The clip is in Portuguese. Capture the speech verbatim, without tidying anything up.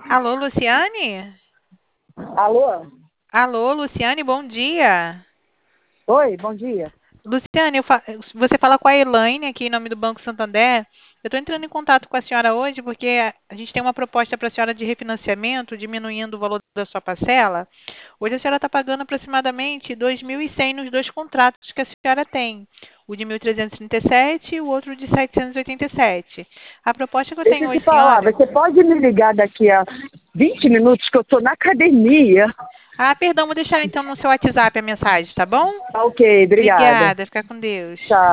Alô, Luciane? Alô? Alô, Luciane, bom dia. Oi, bom dia. Luciane, eu fa- você fala com a Elaine aqui em nome do Banco Santander. Eu estou entrando em contato com a senhora hoje porque a a gente tem uma proposta para a senhora de refinanciamento, diminuindo o valor da sua parcela. Hoje a senhora está pagando aproximadamente dois mil e cem nos dois contratos que a senhora tem. O de mil trezentos e trinta e sete e o outro de setecentos e oitenta e sete. A proposta que eu Deixa tenho eu te hoje, falar, senhora. você pode me ligar daqui a vinte minutos que eu estou na academia? Ah, perdão, vou deixar então no seu WhatsApp a mensagem, tá bom? Tá, ok, obrigada. Obrigada, fica com Deus. Tchau.